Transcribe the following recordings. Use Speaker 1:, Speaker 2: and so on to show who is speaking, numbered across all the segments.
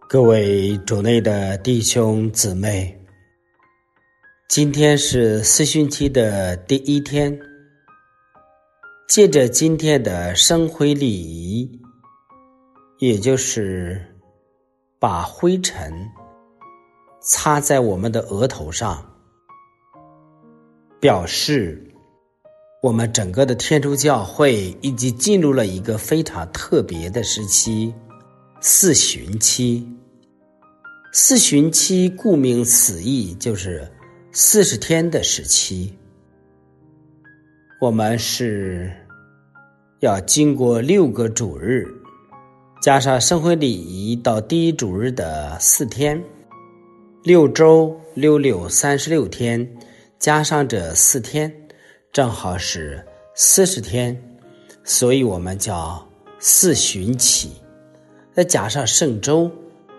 Speaker 1: 各位主内的弟兄姊妹，今天是四旬期的第一天，借着今天的生灰礼仪，也就是把灰尘擦在我们的额头上，表示我们整个的天主教会已经进入了一个非常特别的时期，四旬期。四旬期顾名思义就是40天的时期，我们是要经过6个主日，加上生灰礼仪到第一主日的4天，6周6六36天，加上这4天正好是40天，所以我们叫四旬期。再加上圣周，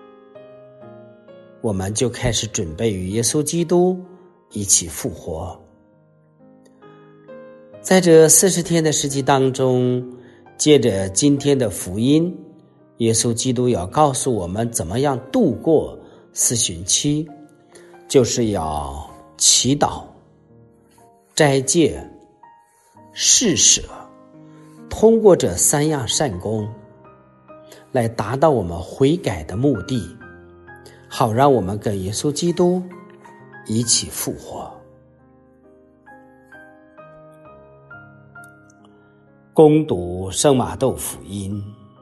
Speaker 1: 我们就开始准备与耶稣基督一起复活。在这40天的时期当中，借着今天的福音，耶稣基督要告诉我们怎么样度过四旬期，就是要祈祷、斋戒、施舍，通过这3样善功来达到我们悔改的目的，好让我们跟耶稣基督一起复活。攻读圣马窦福音。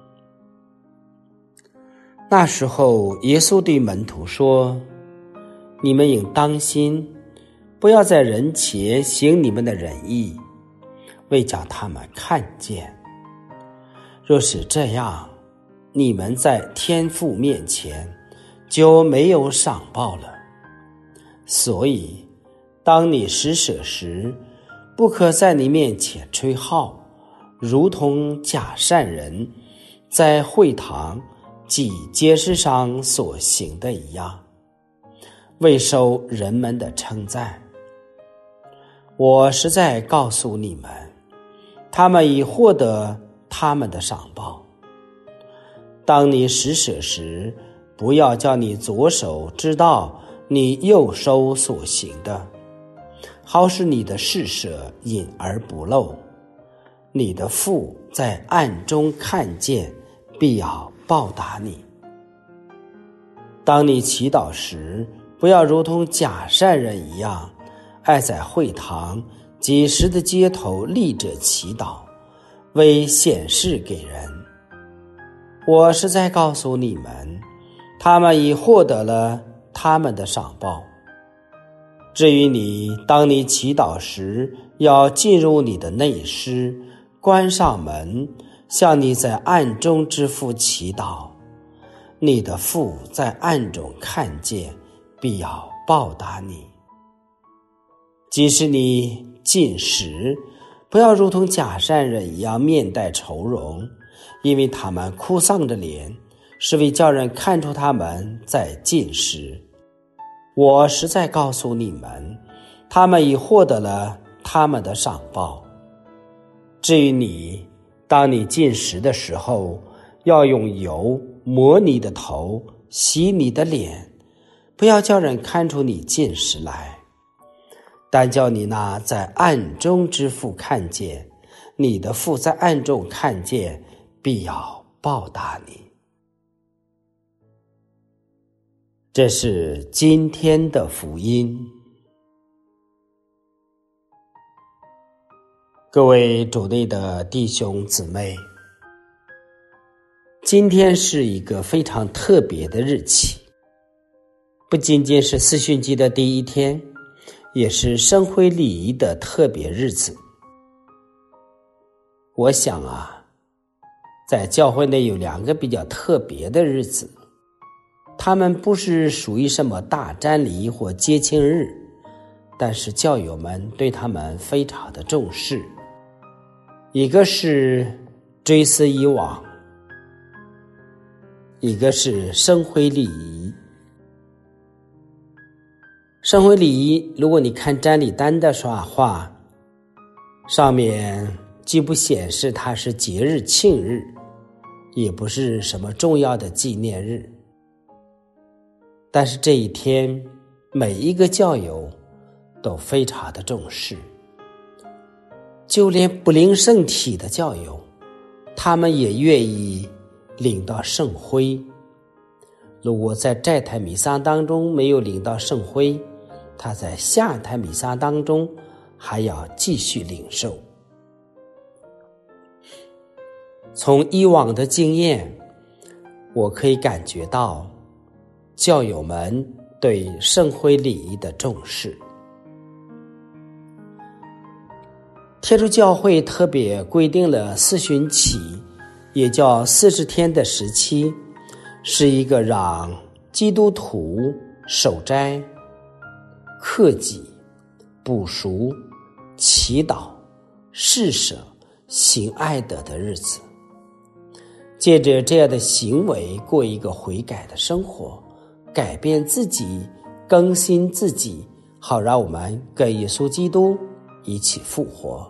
Speaker 1: 那时候耶稣对门徒说，你们应当心，不要在人前行你们的仁义，为叫他们看见。若是这样，你们在天父面前就没有赏报了。所以当你施舍时，不可在你面前吹号，如同假善人在会堂及街市上所行的一样，为受人们的称赞。我实在告诉你们，他们已获得他们的赏报。当你施舍时，不要叫你左手知道你右手所行的，好使你的施舍隐而不露。你的父在暗中看见，必要报答你。当你祈祷时，不要如同假善人一样，爱在会堂及时的街头立着祈祷，为显示给人。我是在告诉你们，他们已获得了他们的赏报。至于你，当你祈祷时，要进入你的内室，关上门，向你在暗中之父祈祷。你的父在暗中看见，必要报答你。即使你进食，不要如同假善人一样面带愁容，因为他们哭丧着脸，是为叫人看出他们在进食。我实在告诉你们，他们已获得了他们的赏报。至于你，当你进食的时候，要用油抹你的头，洗你的脸，不要叫人看出你进食来，但叫你那在暗中之父看见，你的父在暗中看见，必要报答你。这是今天的福音。各位主内的弟兄姊妹，今天是一个非常特别的日期，不仅仅是四旬期的第一天，也是生灰礼仪的特别日子。我想在教会内有2个比较特别的日子，他们不是属于什么大瞻礼或节庆日，但是教友们对他们非常的重视。一个是追思以往，一个是生灰礼仪。生灰礼仪，如果你看瞻礼单的话，上面既不显示它是节日庆日，也不是什么重要的纪念日， 但是这一天，每一个教友都非常的重视，就连不领圣体的教友，他们也愿意领到圣灰。如果在这台弥撒当中没有领到圣灰，他在下一台弥撒当中还要继续领受。从以往的经验，我可以感觉到教友们对圣灰礼仪的重视。天主教会特别规定了四旬期，也叫40天的时期，是一个让基督徒守斋、克己、补赎、祈祷、施舍、行爱德的日子。借着这样的行为过一个悔改的生活，改变自己，更新自己，好让我们跟耶稣基督一起复活。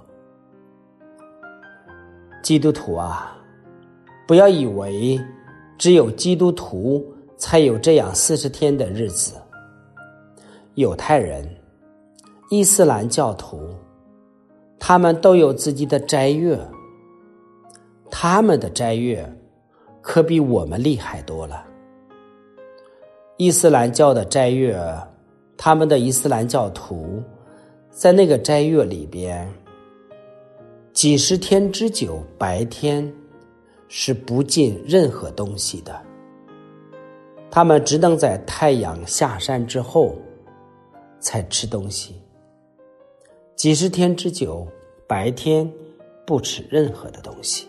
Speaker 1: 基督徒啊，不要以为只有基督徒才有这样40天的日子。犹太人、伊斯兰教徒，他们都有自己的斋月，他们的斋月可比我们厉害多了。伊斯兰教的斋月，他们的伊斯兰教徒在那个斋月里边，几十天之久，白天是不进任何东西的，他们只能在太阳下山之后才吃东西。几十天之久，白天不吃任何的东西。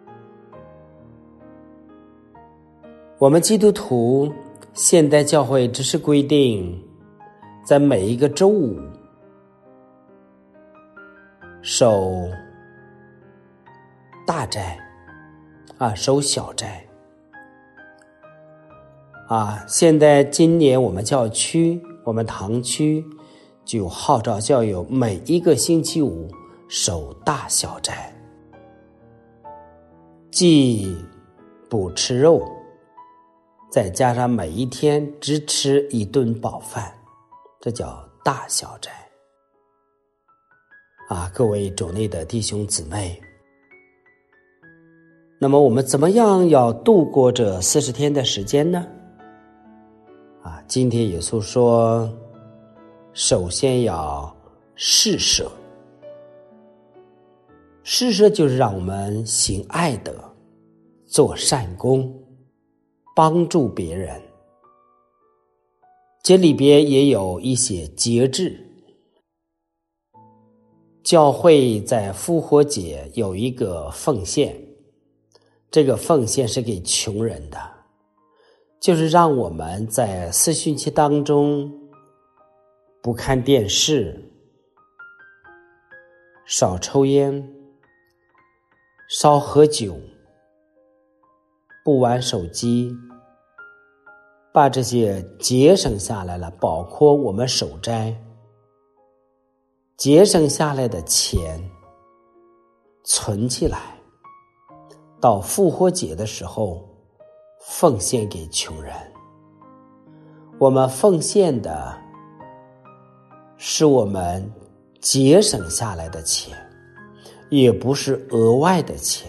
Speaker 1: 我们基督徒现代教会只是规定在每一个周五守大斋守小斋现在今年我们教区，我们堂区就号召教友每一个星期五守大小斋，既不吃肉，再加上每一天只吃1顿饱饭，这叫大小斋各位主内的弟兄姊妹，那么我们怎么样要度过这40天的时间呢？今天耶稣说，首先要施舍。施舍就是让我们行爱德，做善功，帮助别人。这里边也有一些节制。教会在复活节有一个奉献，这个奉献是给穷人的，就是让我们在四旬期当中不看电视，少抽烟，少喝酒，不玩手机，把这些节省下来了，包括我们守斋，节省下来的钱存起来，到复活节的时候奉献给穷人。我们奉献的是我们节省下来的钱，也不是额外的钱。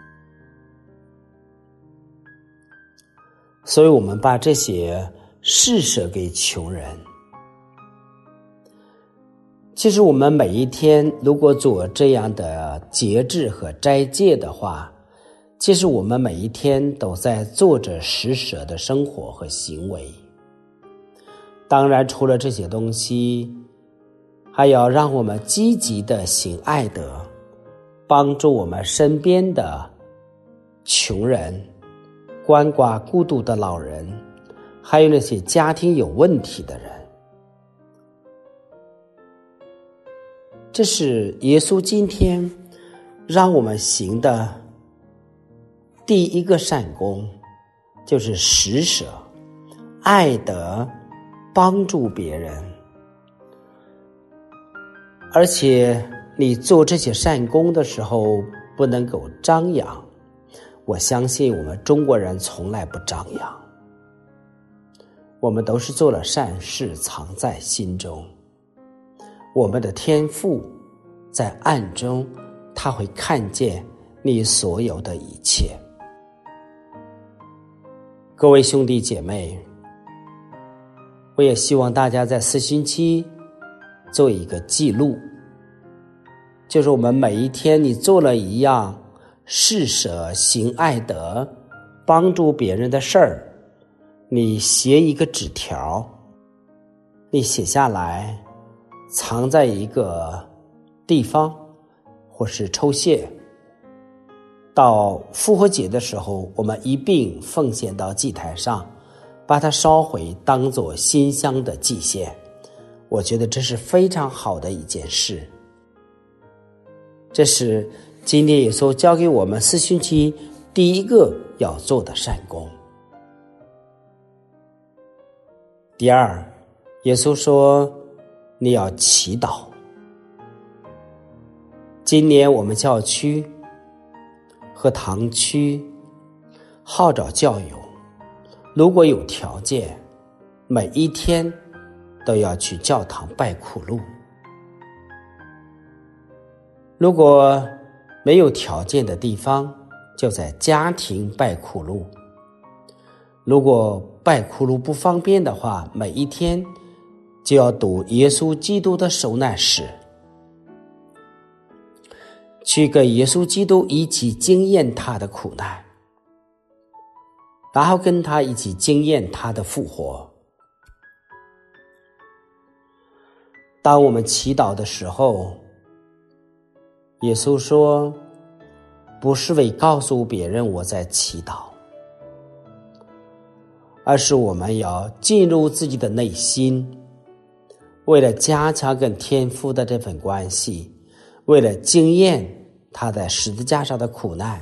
Speaker 1: 所以我们把这些施舍给穷人。其实我们每一天如果做这样的节制和斋戒的话，其实我们每一天都在做着施舍的生活和行为。当然除了这些东西，还要让我们积极的行爱德，帮助我们身边的穷人，鳏寡孤独的老人，还有那些家庭有问题的人。这是耶稣今天让我们行的第一个善功，就是施舍、爱德，帮助别人。而且你做这些善功的时候不能够张扬，我相信我们中国人从来不张扬。 我们都是做了善事，藏在心中。我们的天父在暗中，他会看见你所有的一切。各位兄弟姐妹，我也希望大家在四旬期做一个记录，就是我们每一天你做了一样施舍行爱德帮助别人的事儿，你写一个纸条，你写下来藏在一个地方，或是抽屉，到复活节的时候我们一并奉献到祭台上，把它烧毁，当作馨香的祭献。我觉得这是非常好的一件事。这是今天耶稣教给我们四旬期第一个要做的善功。第二，耶稣说你要祈祷。今年我们教区和堂区号召教友，如果有条件，每一天都要去教堂拜苦路。如果没有条件的地方，就在家庭拜苦路。如果拜苦路不方便的话，每一天就要读耶稣基督的受难史，去跟耶稣基督一起经验他的苦难，然后跟他一起经验他的复活。当我们祈祷的时候，耶稣说，不是为告诉别人我在祈祷，而是我们要进入自己的内心，为了加强跟天父的这份关系，为了经验他在十字架上的苦难。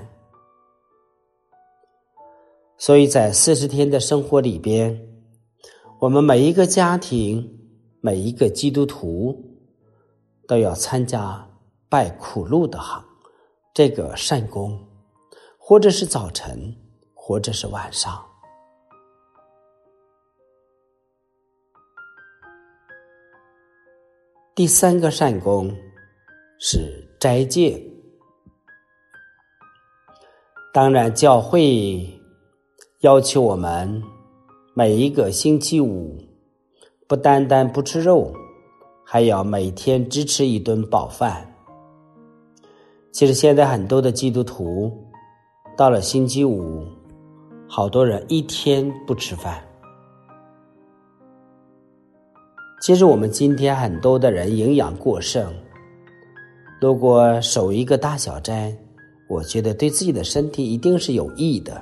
Speaker 1: 所以在40天的生活里边，我们每一个家庭，每一个基督徒都要参加拜苦路的这个善功，或者是早晨，或者是晚上。第三个善功是斋戒。当然教会要求我们每一个星期五不单单不吃肉，还要每天只吃一顿饱饭。其实现在很多的基督徒到了星期五，好多人一天不吃饭。其实我们今天很多的人营养过剩，如果守一个大小斋，我觉得对自己的身体一定是有益的。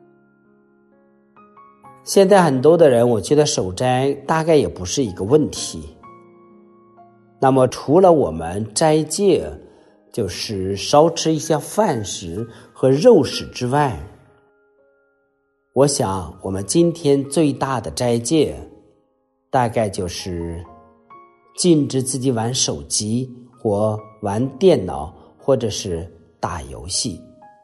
Speaker 1: 现在很多的人，我觉得守斋大概也不是一个问题。那么除了我们斋戒，就是少吃一些饭食和肉食之外，我想我们今天最大的斋戒大概就是禁止自己玩手机或玩电脑，或者是打游戏。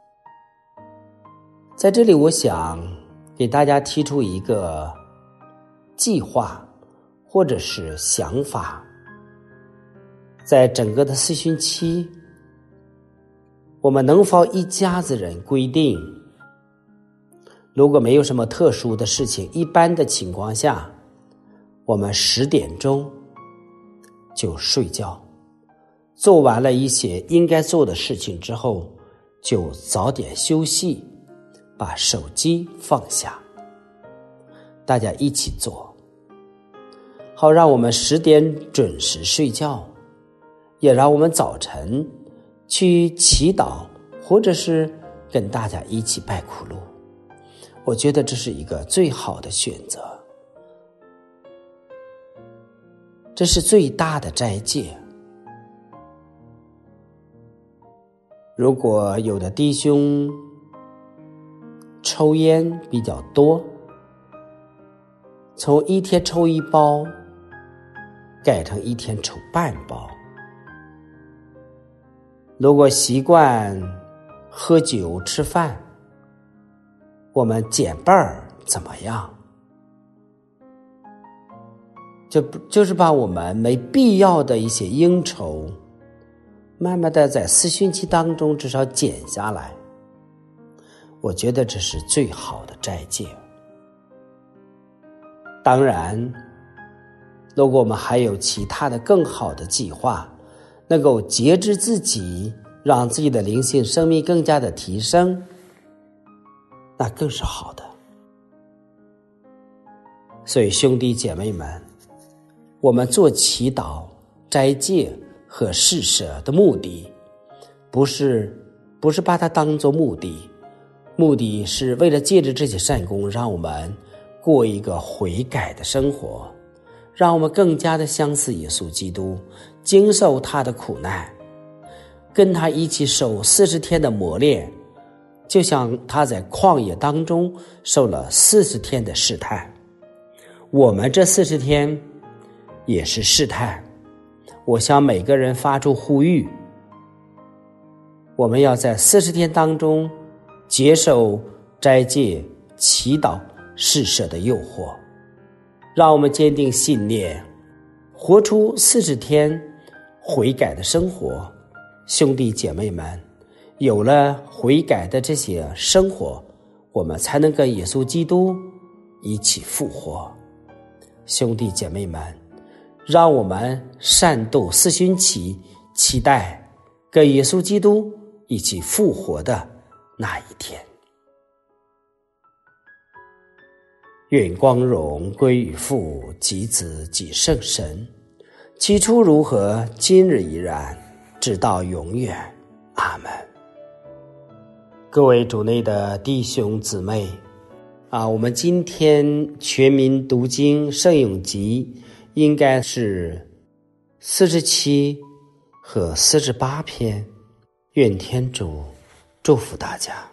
Speaker 1: 在这里我想给大家提出一个计划或者是想法。在整个的四旬期，我们能否一家子人规定，如果没有什么特殊的事情，一般的情况下，我们10点钟就睡觉，做完了一些应该做的事情之后，就早点休息，把手机放下，大家一起做，好让我们10点准时睡觉，也让我们早晨去祈祷，或者是跟大家一起拜苦路。我觉得这是一个最好的选择，这是最大的斋戒。如果有的弟兄抽烟比较多，从一天抽1包改成一天抽半包。如果习惯喝酒吃饭，我们减半怎么样？ 就是把我们没必要的一些应酬，慢慢的在四旬期当中至少减下来。我觉得这是最好的斋戒。当然，如果我们还有其他的更好的计划，能够节制自己，让自己的灵性生命更加的提升，那更是好的。所以兄弟姐妹们，我们做祈祷、斋戒和施舍的目的，不是把它当作目的，目的是为了借着这些善功，让我们过一个悔改的生活，让我们更加的相似耶稣基督，经受他的苦难，跟他一起受40天的磨练，就像他在旷野当中受了40天的试探。我们这40天也是试探。我向每个人发出呼吁，我们要在40天当中接受斋戒、祈祷、施舍的诱惑，让我们坚定信念，活出40天悔改的生活。兄弟姐妹们，有了悔改的这些生活，我们才能跟耶稣基督一起复活。兄弟姐妹们，让我们善度四旬期，期待跟耶稣基督一起复活的那一天。愿光荣归于父及子及圣神，起初如何，今日依然，直到永远。阿们。各位主内的弟兄姊妹我们今天全民读经圣咏集应该是47和48篇。愿天主祝福大家。